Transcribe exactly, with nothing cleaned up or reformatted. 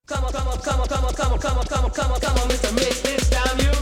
Come on, come on, come on, come on, come on, come on, come on, come on, come on, Mister Mix, this time you